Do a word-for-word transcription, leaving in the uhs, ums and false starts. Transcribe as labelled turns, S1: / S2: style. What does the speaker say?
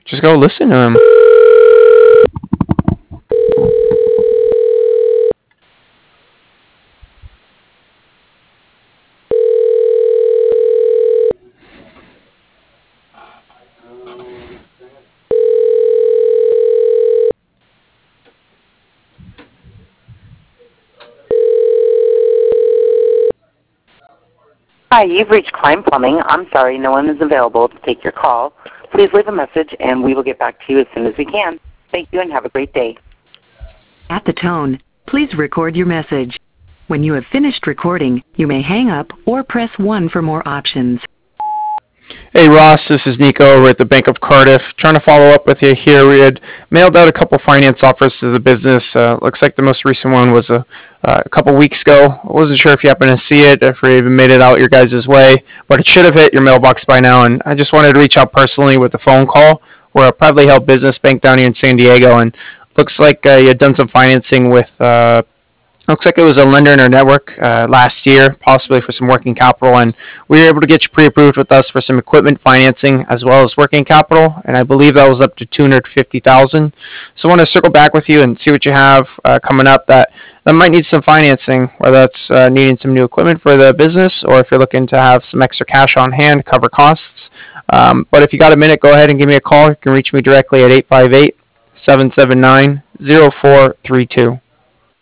S1: Just go listen to him.
S2: Hi, you've reached Klein Plumbing. I'm sorry, no one is available to take your call. Please leave a message and we will get back to you as soon as we can. Thank you and have a great day.
S3: At the tone, please record your message. When you have finished recording, you may hang up or press one for more options.
S1: Hey Ross, this is Nico over at the Bank of Cardiff. Trying to follow up with you here. We had mailed out a couple finance offers to the business. Uh, looks like the most recent one was a, uh, a couple weeks ago. I wasn't sure if you happened to see it, if we even made it out your guys' way, but it should have hit your mailbox by now. And I just wanted to reach out personally with a phone call. We're a privately held business bank down here in San Diego, and looks like uh, you had done some financing with. Uh, Looks like it was a lender in our network uh, last year, possibly for some working capital, and we were able to get you pre-approved with us for some equipment financing as well as working capital, and I believe that was up to two hundred fifty thousand dollars. So I want to circle back with you and see what you have uh, coming up that, that might need some financing, whether that's uh, needing some new equipment for the business or if you're looking to have some extra cash on hand to cover costs. Um, but if you got a minute, go ahead and give me a call. You can reach me directly at eight five eight, seven seven nine, zero four three two.